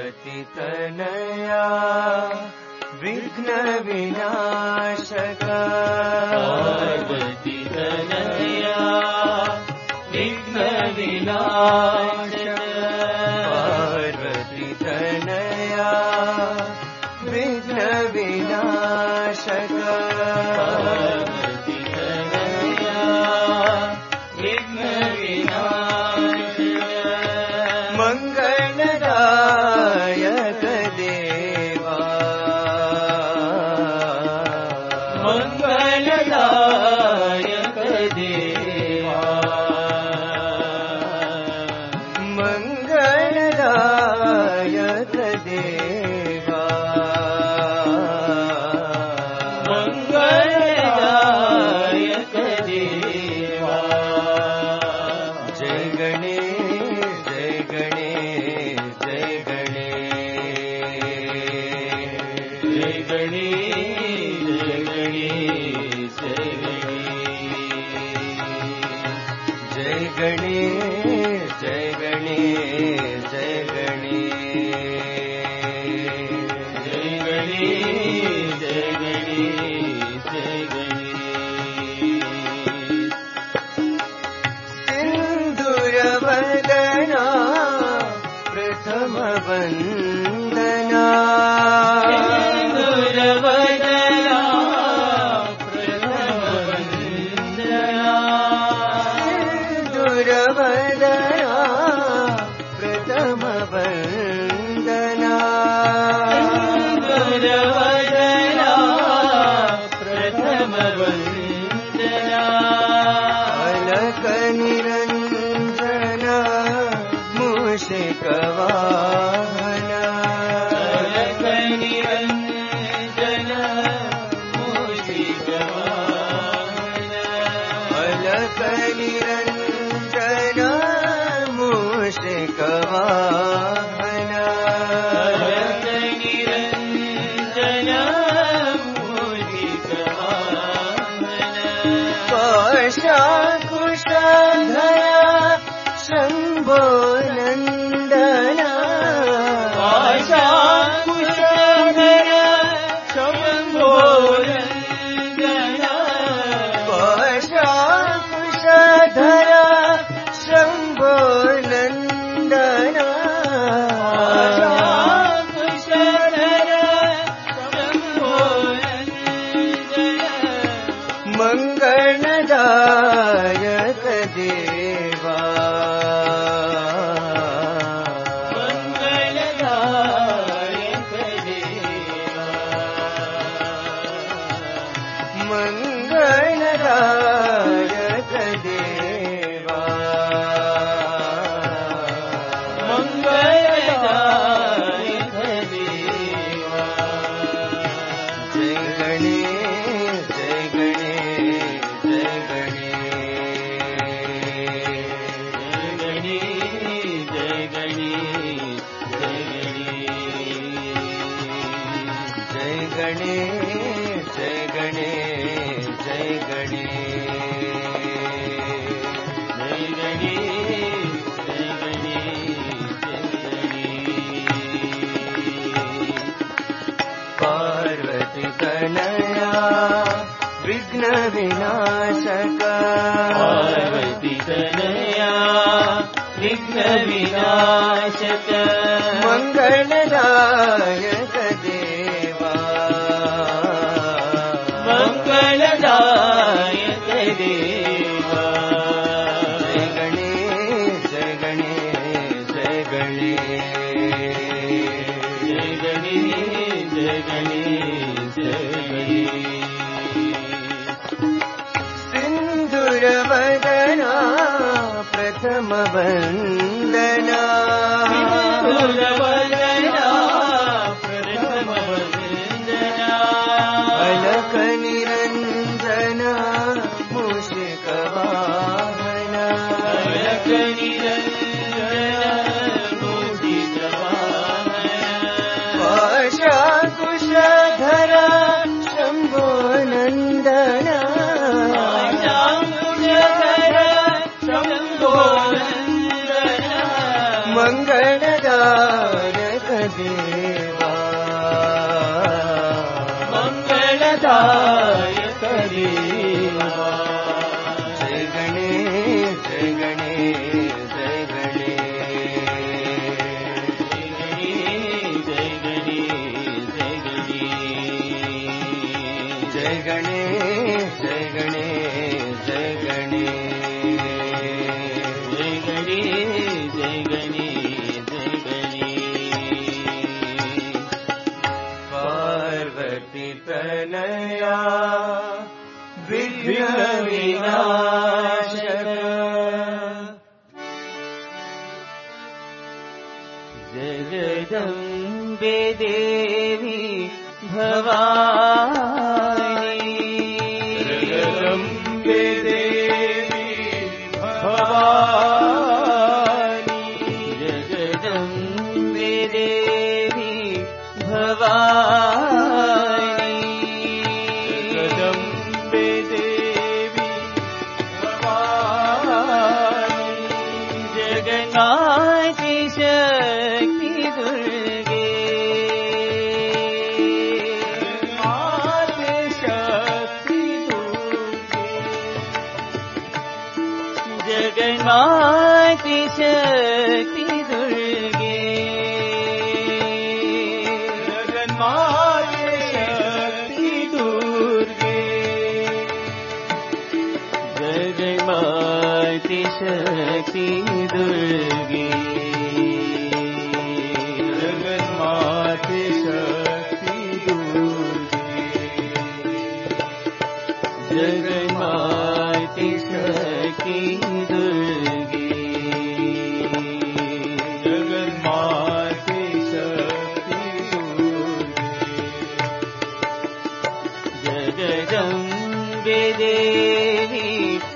पार्वती तनया विघ्न विनाशक पार्वती तनया विघ्न विनाशक पार्वती तनया विघ्न विनाशक पार्वती तनया विघ्न विनाशक मंगलदायक देवा मंगलदायक देवा मंगलदायक देवा मंगलदायक देवा जय गणेश जय गणेश जय गणेश जय गणेश जय गणेश जय गणेश जय गणेश जय गणेश जय गणेश जय गणेश जय गणेश सिंदूरवदना प्रथम वंदना सिंदूरवदना प्रथम वंदना सिंदूरवदना प्रथम वंदना सिंदूरवदना प्रथम वंदना अलक निरंजन मूषिकवाहन अलक निरंजन मूषिकवाहन अलक निरंजन मूषिकवाहन अलक निरंजन मूषिकवाहन पाशाकुशधरा शम्भो नन्दना पाशाकुशधरा शम्भो नन्दना पाशाकुशधरा शम्भो नन्दना पाशाकुशधरा शम्भो नन्दना मङ्गलदायक देवा मंगलदायक देवा मङ्गलदायक देवा मंगलदायक देवा जय गणेश जय गणेश जय गणेश जय गणेश जय गणेश जय गणेश जय गणेश जय गणेश पार्वती तनया विघ्न विनाशक पार्वती तनया विघ्न विनाशक मंगलदायक देवा मंगलदायक देवा जय गणेश जय गणेश जय गणेश जय गणेश जय गणेश जय गणेश सिंदूरवदना प्रथम वंदना सिंदूरवदना प्रथम वंदना अलक निरंजन मूषिकवाहन अलक निरंजन मूषिकवाहन पाशाकुशधरा शम्भो नन्दना पाशाकुशधरा शम्भो नन्दना मंगलदायक जगदम्बे देवी भवानी जगदम्बे देवी भवानी जगदम्बे देवी भवानी जगदम्बे देवी भवानी जगन्माते शक्ति दुर्गे माते शक्ति दुर्गे जगन्माते शक्ति दुर्गे जगन्माते शक्ति दुर्गे जगन्माते शक्ति दुर्गे जगन्माते शक्ति दुर्गे जगन्माते शक्ति दुर्गे जगन्माते शक्ति दुर्गे जगदम्बे देवी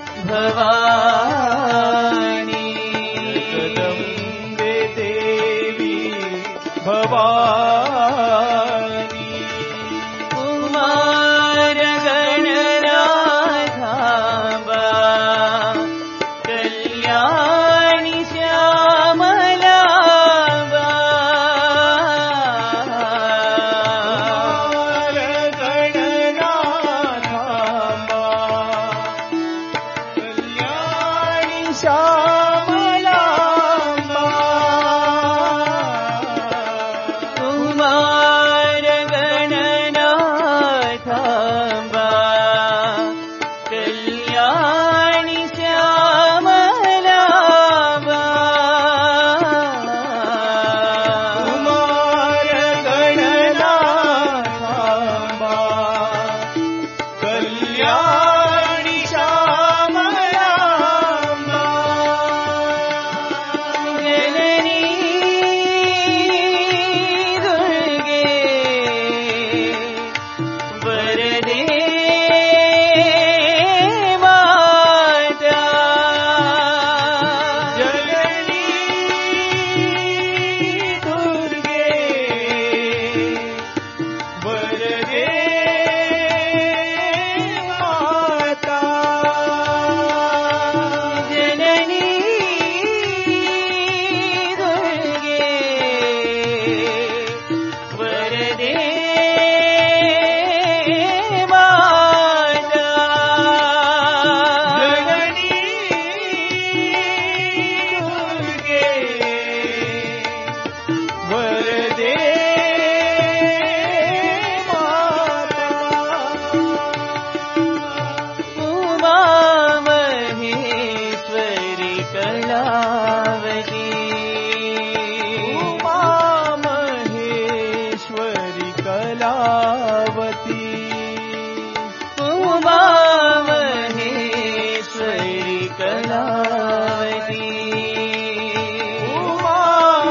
भवानी जगदम्बे देवी भवानी कुमार गणराधाम्बा कल्याणि श्यामलाम्बा गणनाथाम्बा कल्याणि श्यामलाम्बा कुमार गणनाथाम्बा कल्याणि श्यामलाम्बा कुमार गणनाथाम्बा कल्याणि श्यामलाम्बा जननी दुर्गे वरदे माता जननी दुर्गे वरदे माता जननी दुर्गे वरदे माता जननी दुर्गे वरदे माता उमा महेश्वरी कलावती उमा महेश्वरी कलावती उमा महेश्वरी कलावती उमा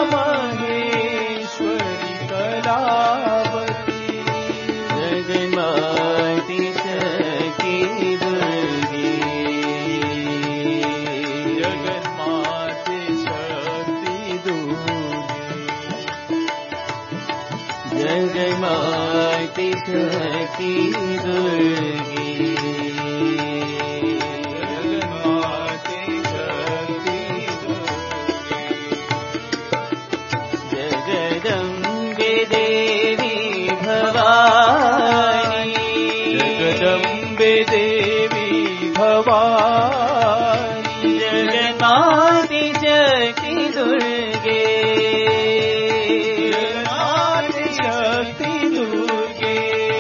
महेश्वरी कलावती जगन्माते शक्ति दुर्गे जगन्माते शक्ति दुर्गे जगन्माते शक्ति दुर्गे जगन्माते शक्ति दुर्गे जगदम्बे देवी भवानी जगदम्बे देवी भवानी जगन्माते शक्ति दुर्गे जगन्माते शक्ति दुर्गे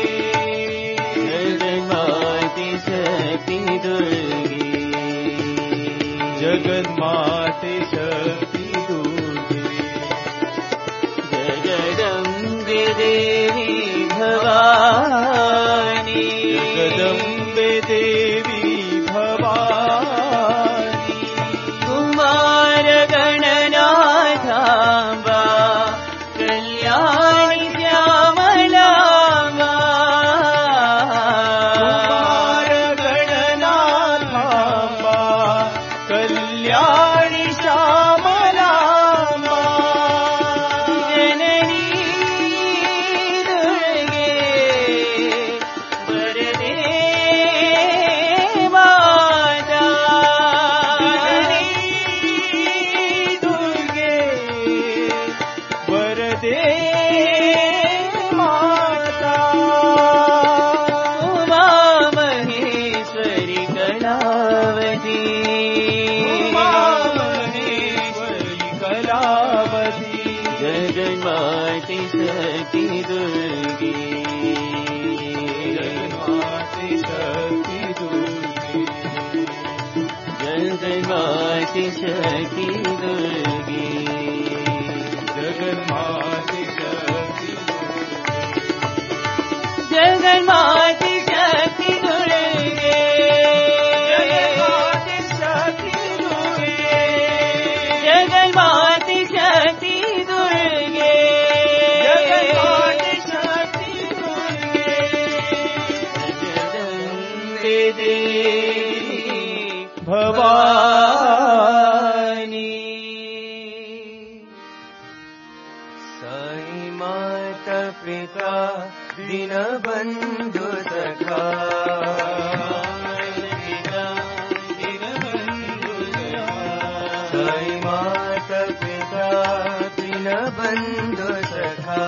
जगन्माते शक्ति दुर्गे जगन्माते शक्ति दुर्गे जगदम्बे देवी भवानी जगदम्बे देवी भवानी कुमार गणनाथाम्बा राणी श्यामलांबा जननी दुर्गे वरदे माता दुर्गे वरदे माता उमा महेश्वरी कलावती जगन्माते शक्ति दुर्गे जगन्माते शक्ति दुर्गे जगन्माते शक्ति दुर्गे जगन्माते शक्ति जगन्माते शक्ति दुर्गे जगन्माते शक्ति दुर्गे जगन्माते शक्ति दुर्गे जगन्माते शक्ति दुर्गे जगदम्बे देवी भवानी साई माता पिता दीनबंधु सखा साई माता पिता दीनबंधु सखा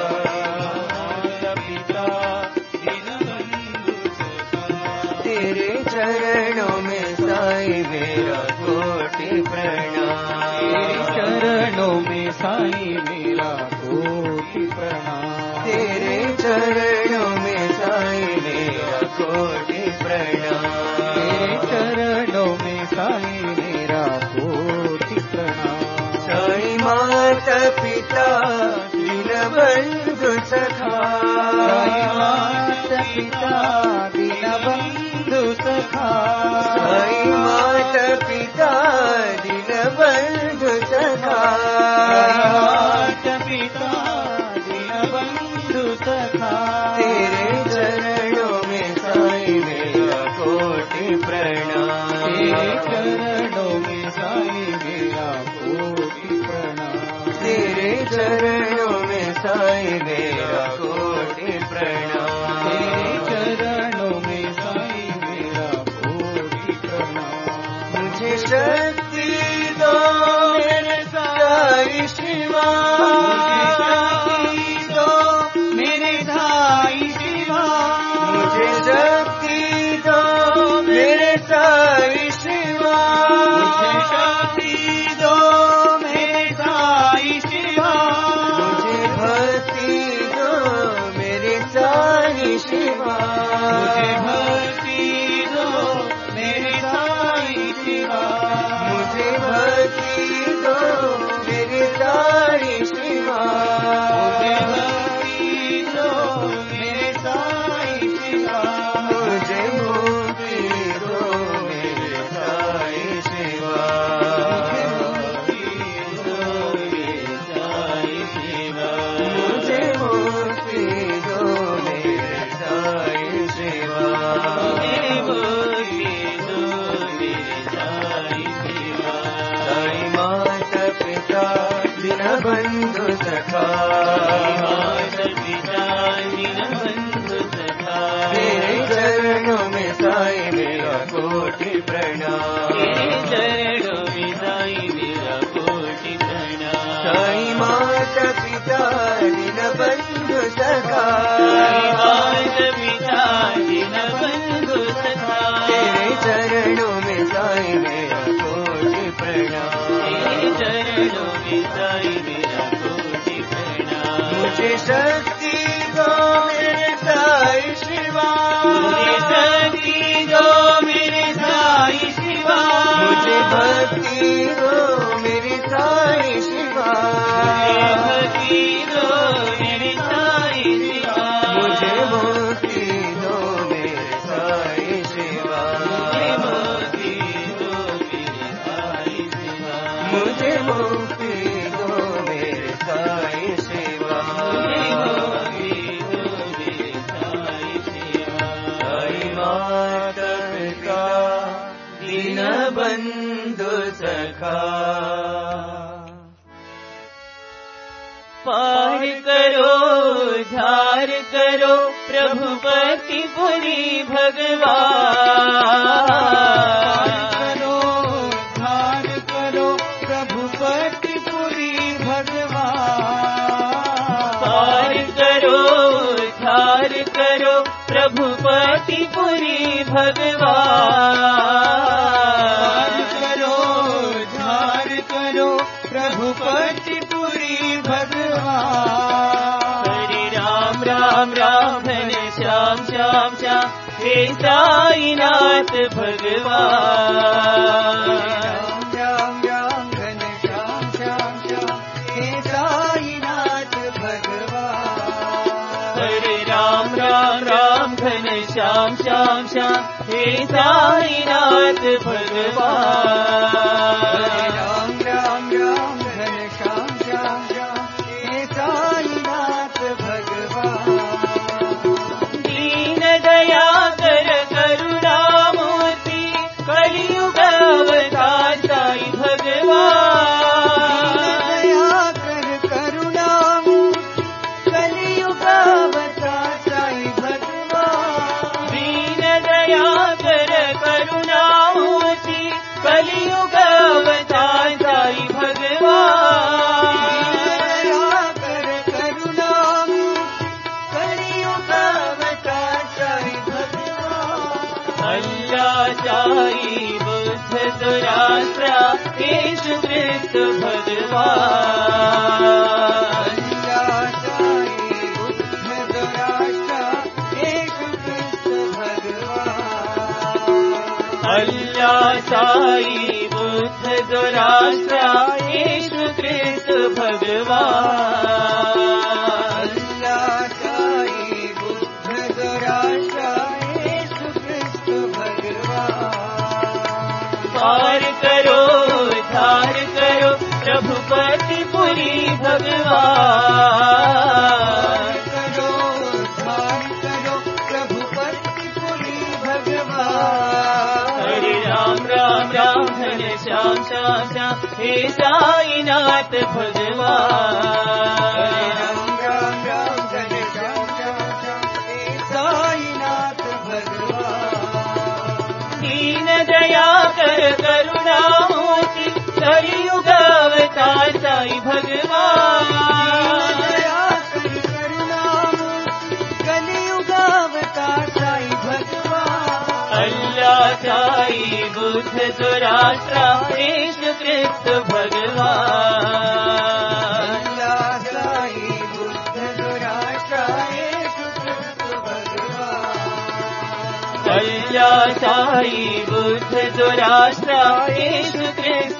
तेरे चरणों में साई मेरा कोटि प्रणाम चरणों में साई मेरा कोटि प्रणाम तेरे चरणों में साई मेरा कोटि प्रणाम तेरे चरणों में साई मेरा कोटि प्रणाम साई माता पिता दीनबंधु सखा साई माता पिता दीनबंधु सखा साई माता पिता दीनबंधु सखा माता पिता दीनबंधु सखा तेरे चरणों में साई मेरा कोटि प्रणाम तेरे चरणों में साई मेरा कोटि प्रणाम तेरे चरणों में साई मेरा कोटि प्रणाम तेरे चरणों में साई मेरा कोटि प्रणाम मुझे शक्ति दो मेरे साई शिवा मेरे साई शिवा मुझे शक्ति दो मेरे साई शिवा मुझे शक्ति दो मेरे साई शिवा मुझे भक्ति दो मेरे साई शिवा मुझे भक्ति दो मेरे साई शिवा मुझे भक्ति दो मेरे साई शिवा मुझे भक्ति दो मेरे साई शिवा मुझे मुक्ति दो मेरे साई शिवा मुझे मुक्ति दो मेरे साई शिवा साई माता पिता दीनबंधु सखा तेरे चरणों में साई मेरा कोटि प्रणाम साई माता पिता दीनबंधु सखा तेरे चरणों में साई मेरा कोटि प्रणाम मुझे शक्ति दो मेरे साई शिवा मुझे भक्ति दो मेरे साई शिवा मुझे मुक्ति दो मेरे साई शिवा मुझे मुक्ति दो मेरे साई शिवा साई माता पिता दीनबंधु सखा रखा। पार करो धार करो प्रभुपतिपुरी भगवान। पार करो प्रभुपतिपुरी भगवान। पार करो धार करो प्रभुपतिपुरी भगवान। पार करो प्रभुपतिपुरी भगवान। हरे राम राम राम घन श्याम श्याम श्याम हे साईनाथ भगवान। राम राम घन श्याम श्याम श्याम हे साईनाथ भगवान। हरे राम राम राम घन श्याम श्याम श्याम हे साईनाथ भगवान। राम राम राम घन श्याम श्याम श्याम हे साईनाथ भगवान। दीन दया कर करुणामूर्ति कलियुग अवतार साई भगवान। दया कर करुणामूर्ति कलियुग अवतार साई भगवान। दीन दया कर करुणामूर्ति कलियुग अवतार साई भगवान। दया कर करुणामूर्ति कलियुग अवतार साई भगवान। अल्लाह साई बुद्ध दुरात्रा यीशु क्रिस्त भगवान। अल्लाह साई बुद्ध दुरात्रा यीशु क्रिस्त भगवान। अल्लाह साई बुद्ध दुरात्रा यीशु क्रिस्त भगवान। अल्लाह साई बुद्ध दुरात्रा यीशु क्रिस्त भगवान। पार करो धार करो प्रभुपतिपुरी भगवान। करो धार करो प्रभुपतिपुरी भगवान। हरे राम राम राम घन श्याम श्याम श्याम हे साईनाथ भगवान। राम राम राम घन श्याम श्याम श्याम हे साईनाथ भगवान। दीन दया कर करुणामूर्ति कलियुग अवतार साई भगवान। दया कर करुणामूर्ति कलियुग अवतार साई भगवान। अल्लाह साई बुद्ध दुरात्रा यीशु क्रिस्त भगवान। अल्लाह साई बुद्ध दुरात्रा यीशु क्रिस्त भगवान। अल्लाह साई बुद्ध दुरात्रा यीशु क्रिस्त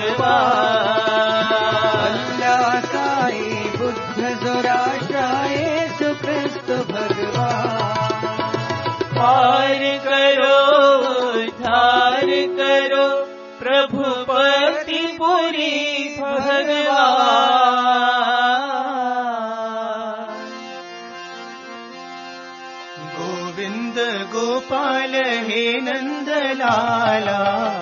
भगवान। अल्लाह साई बुद्ध दुरात्रा यीशु क्रिस्त भगवान। पार करो धार करो प्रभुपतिपुरी भगवान। गोविंद गोपाल हे नंद लाला।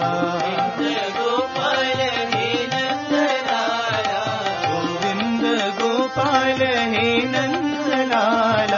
गोपाल हे नंद लाला। गोविंद गोपाल हे नंद लाला।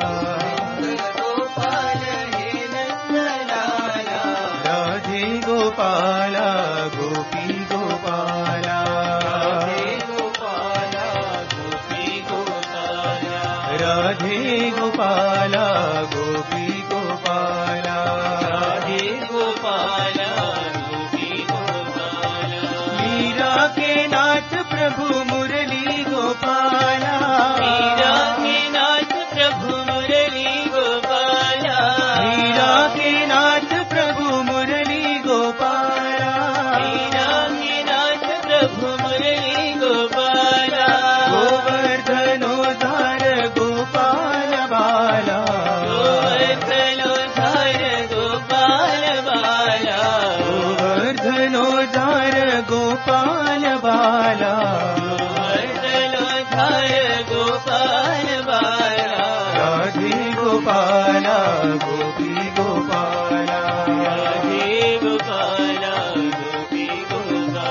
गोपाल हे नंद लाला। राधे गोपाला गोपी गोपाला। राधे गोपाला गोपी गोपाला। राधे गोपाला गोपी गोपाला। राधे गोपाला गोपी गोपाला। मीरा के नाथ प्रभु मुरली गोपाला। मीरा के नाथ प्रभु मुरली गोपाला। मीरा के नाथ प्रभु मुरली गोपाला। मीरा के नाथ प्रभु मुरली गोपाला। गोवर्धनोद्धार गोपाल बाला। गोवर्धनोद्धार गोपाल बाला। गोवर्धनोद्धार गोपाल बाला। गोवर्धनोद्धार गोपाल बाला। राधे गोपाला गोपी गोपाला। राधे गोपाला गोपी गोपाला।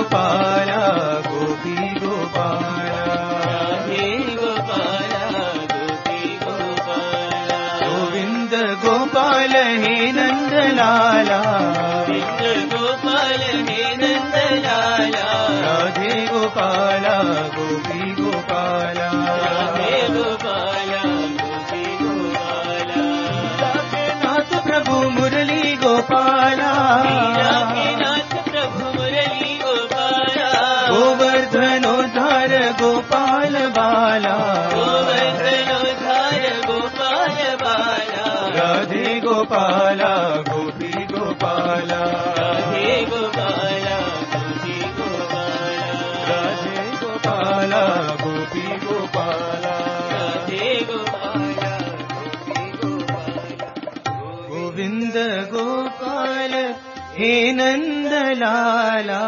गोपाल गोपी गोपाल राधे गोपाल गोपी गोपाल गोविंद गोपाल हे नंदलाला गोविंद गोपाल हे नंदलाला राधे गोपाल गोपी गोपाल राधे गोपाल गोपी गोपाल नाथ प्रभु मुरली गोपाल नाथ प्रभु मुरली गोपाल गोवर्धनोद्धार गोपाल बाला गोवर्धनोद्धार गोपाल बाला राधे गोपाल गोपी गोपाल राधे गोपाल गोपी गोपाल राधे गोपाल गोपी गोपाल राधे गोपाल गोपी गोपाल गोविंद गोपाल हे नंदलाला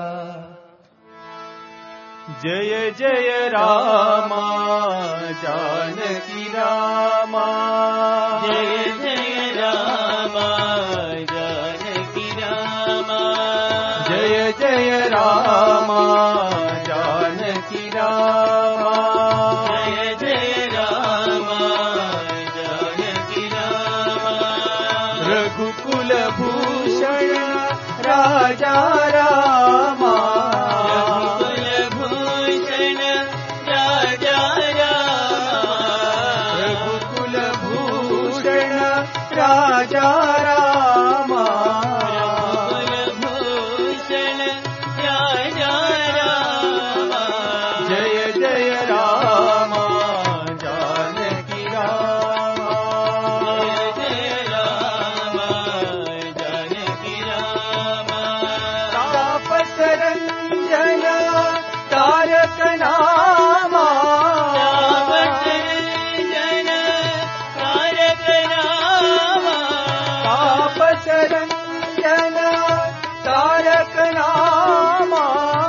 जय जय रामा जानकी रामा जय जय रामा जानकी रामा जय जय रामा जानकी रामा जय जय रामा जानकी रामा रघुकुल भूषण राजा रामा रघुकुल भूषण राजा रामा रघुकुल भूषण राजा रामा रघुकुल भूषण राजा रामा जय जय रामा जानकी रामा जय जय रामा जानकी रामा तापस रंजन तारक नामा तापसरंजन तारक नामा तापस रंजन तारक नामा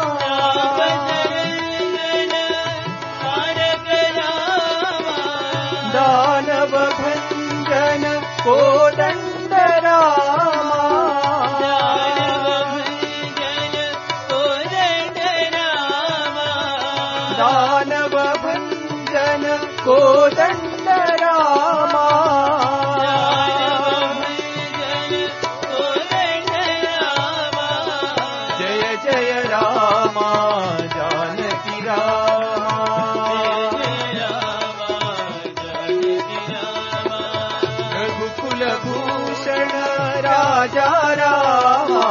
तापसरंजन तारक नामा दानव भंजन कोदंड रामा दानव भंजन कोदंड रामा दानव भंजन कोदंड रामा दानव भंजन कोदंड रामा जय जय रामा जानकी रामा जय रामा जानकी रामा रघुकुल भूषण राजा रामा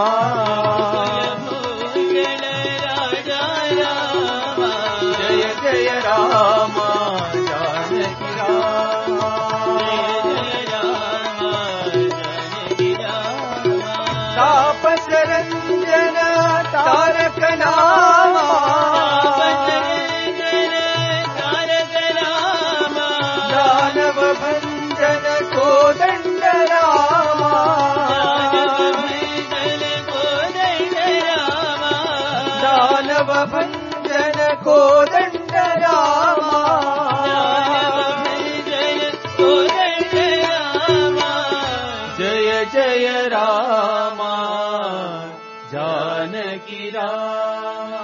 भूषण राजा रामा जय जय रामा जानकी रामा जय रामा जानकी रामा तापस रंजन तारक नामा तापसरंजन तारक रामा दानव भंजन कोदंड रामा दानव भंजन कोदंड रामा दानव भंजन कोदंड रामा दानव भंजन कोदंड रामा जय जय रामा जानकी रामा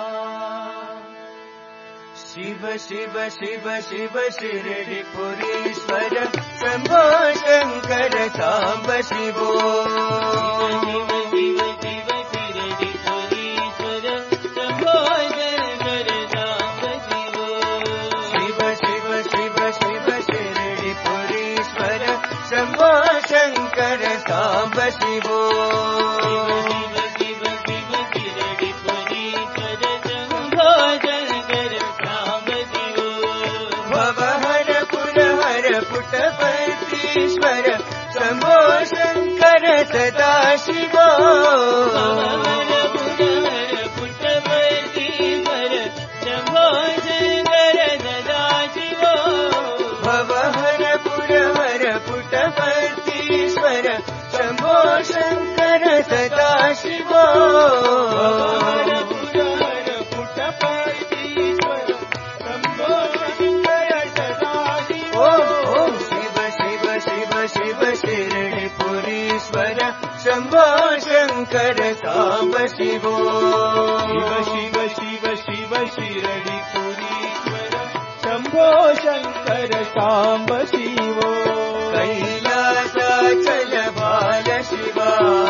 शिव शिव शिव शिव शिरडिपुरीश्वर शंभो शंकर सांब शिवो शिव शिव शिव शिरडिपुरीश्वर शंभो शंकर सांब शिवो शिव शिव शिव शिव शिरडिपुरीश्वर शंभो शंकर सांब शिवो शिव शिव शिव शिरडिपुरीश्वर शंभो शंकर सांब शिवो भवहर पुरहर पुटपतीश्वर शंभो शंकर सदा शिवो भवहर पुरहर पुटपतीश्वर शंभो शंकर सदा शिवो भवहर पुरहर पुटपतीश्वर शंभो शंकर सदा शिवो भवहर पुरहर पुटपतीश्वर शंभो शंकर सदा शिवो ओम शिव शिव शिव शिव शिरडिपुरीश्वर शंभो शंकर सांब शिवो शिव शिव शिव शिव शिरडिपुरीश्वर शम्भो शङ्कर साम्ब शिवो कैलासाचल बाल शिवा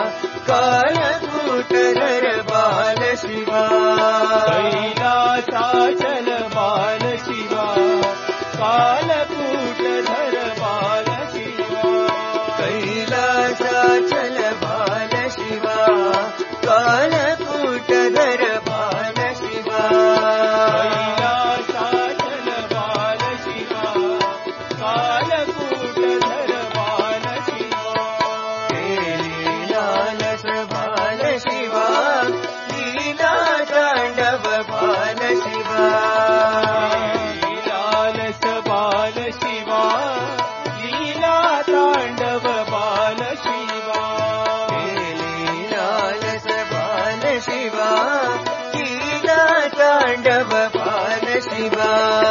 कालकूटधर बाल शिवा कैलासाचल बाल शिवा कालकूटधर बाल शिवा कैलासाचल बाल शिवा कालकूटधर बाल शिवा कैलासाचल बाल शिवा कालकूटधर बाल शिवा लीलालस बाल शिवा लीला तांडव बाल शिवा लीलालस बाल शिवा लीला तांडव बाल शिवा लीलालस बाल शिवा लीला तांडव बाल शिवा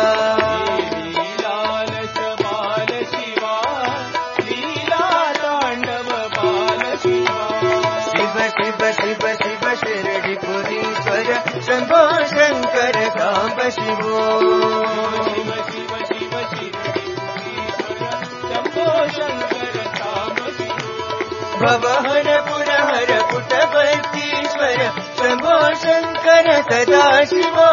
लीलालस बाल शिवा लीला तांडव बाल शिवा शिव शिव शिव शिव शिरडिपुरीश्वर शम्भो शङ्कर साम्ब शिवो शिव शिव शिव शिरडिपुरीश्वर शम्भो शङ्कर साम्ब शिवो भवहर पुरहर पुटपतीश्वर शम्भो शङ्कर सदाशिवो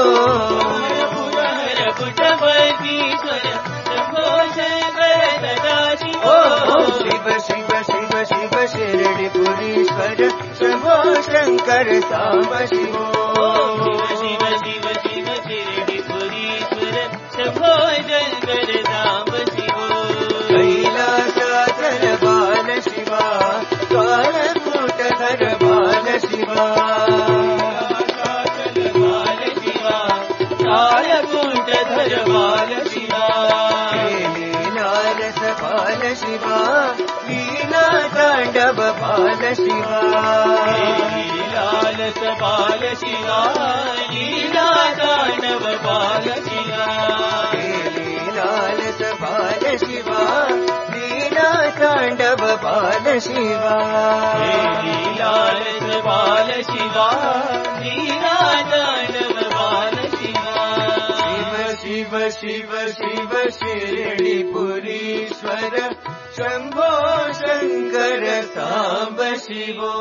पुरहर पुटपतीश्वर शम्भो शङ्कर सदाशिवो शिव शिव शिव शिव शिरडिपुरीश्वर शम्भो शङ्कर साम्ब शिवो शिव शिव शिव शिरडिपुरीश्वर शम्भो शङ्कर साम्ब शिवो कैलासाचल बाल शिवा कालकूटधर बाल शिवा कैलासाचल बाल शिवा कालकूटधर बाल शिवा लीलालस बाल शिवा लीला तांडव बाल शिवा लीलालस बाल शिवा लीला तांडव बाल शिवा लीलालस बाल शिवा लीला तांडव बाल शिवा लीलालस बाल शिवा लीला तांडव बाल शिवा शिव शिव शिव शिरडिपुरीश्वर शम्भो शङ्कर साम्ब शिवो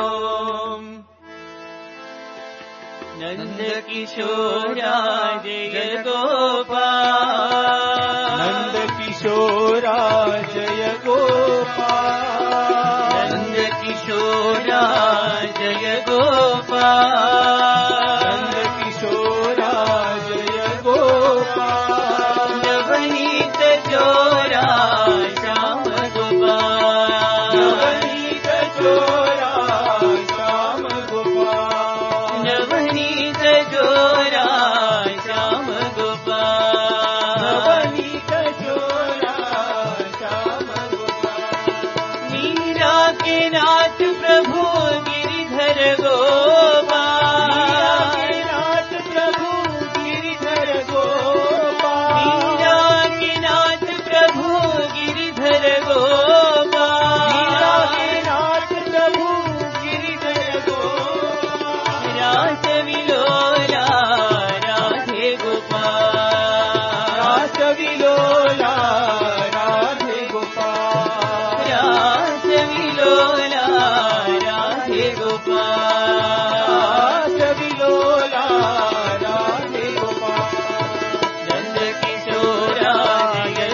नंद किशोरा जय गोपाल नंद किशोरा जय गोपाल नंद किशोरा जय गोपाल नंद किशोरा जय गोपाल नवनीत जोरा श्याम गोपाल नवनीत जोरा श्याम गोपाल नवनीत जोरा श्याम गोपाल नवनीत जोरा श्याम गोपाल मीरा के नाथ प्रभु गिरिधर गोपाल नाथ प्रभु गिरिधर गोपाल मीरा के नाथ प्रभु गिरिधर गोपाल नाथ प्रभु गिरिधर गोपाल रास विलोला राधे गोपाल रास विलोला राधे गोपाल रास विलोला राधे गोपाल रास विलोला राधे गोपाल नंद किशोरा जय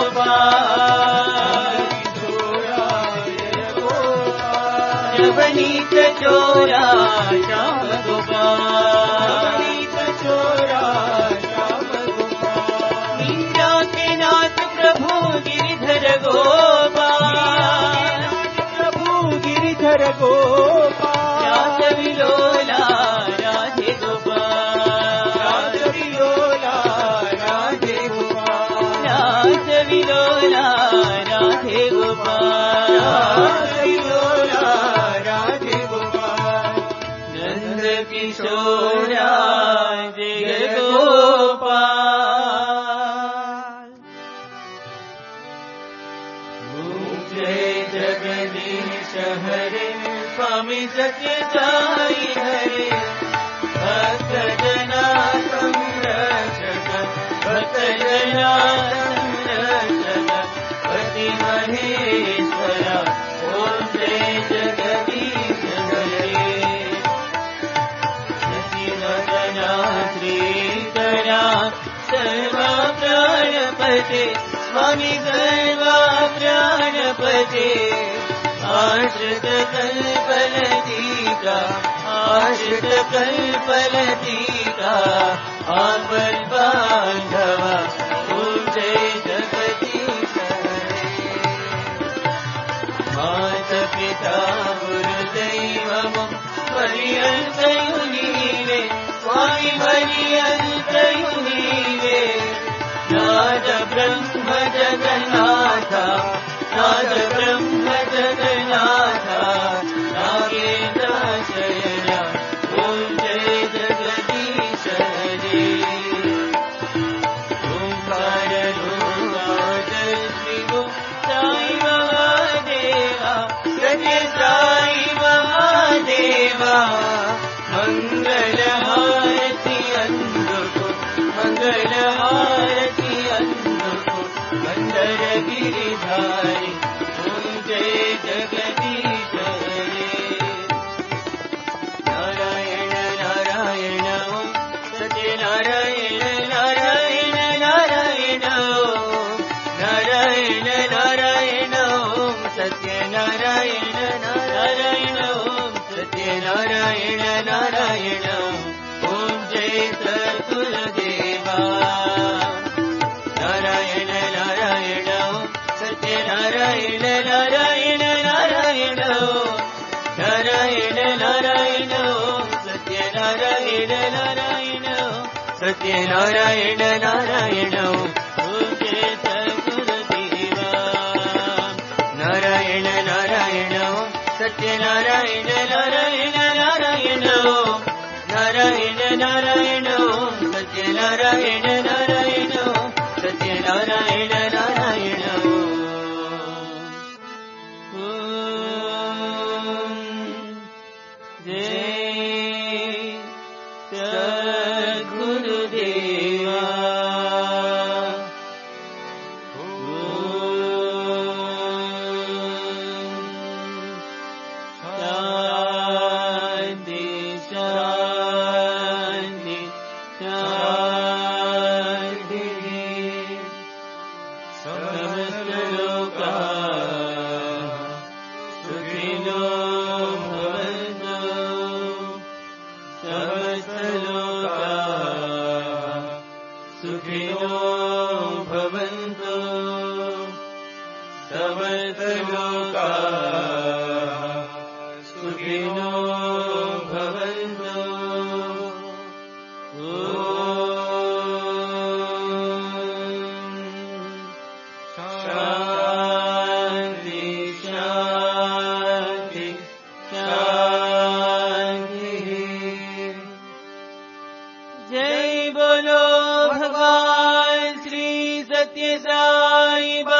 गोपाल किशोरा जय गोपाल नवनीत चोरा श्याम गोपाल नवनीत चोरा श्याम गोपाल मीरा के नाथ प्रभु गिरिधर गोपाल प्रभु गिरिधर गोपाल रास विलोला राधे गोपाल रास विलोला राधे गोपाल रास विलोला राधे गोपाल रास विलोला राधे गोपाल नंद किशोरा जय गोपाल जय जगदीश हरे स्वामी सत्य साई हरे भक्त जना संरक्षक भक्त जना संरक्षक पति महेश्वरा ओम जय जगदीश हरे नरसिंहना श्रीकरा सर्वा प्राणपते स्वामी सर्वा प्राणपते आश्रित कल्पलतिका आश्रित कल्पलतिका आपद बांधवा ओम जय जगदीश हरे माता पिता गुरुदैवमं पर्यन्तयु नीवे स्वामी पर्यन्तयु नीवे नाद ब्रह्म जगन्नाथ नाद ब्रह्म जगन्नाथ नागेन्द्र शयन ओम जय जगदीश हरे ओंकार रूपाद शिवो साई महादेवा सत्य साई महादेवा मंगल हारति अंदुको मंगल हारति अंदुको मंदर गिरिधारी ओम जय जगदीश हरे नारायण नारायण ओम सत्य नारायण नारायण नारायण ओम नारायण नारायण ओम सत्य नारायण नारायण ओम सत्य नारायण नारायण ओम जय सद्गुरुदेवा नारायण नारायण सत्य नारायण नारायण नारायण नारायण नारायण सत्य नारायण नारायण सत्य नारायण नारायण ओम जय सद्गुरुदेवा नारायण नारायण सत्य नारायण नारायण नारायण नारायण नारायण सत्य नारायण नारायण सत्य नारायण नारायण जय सद्गुरुदेवा शांति शांति शांति समस्त लोका सुखिनो भवन्तु समस्त लोका सुखिनो भवन्तु समस्त लोका सुखिनो भवन्तु शांति शांति शांति जय बोलो भगवान श्री सत्य साई बाबा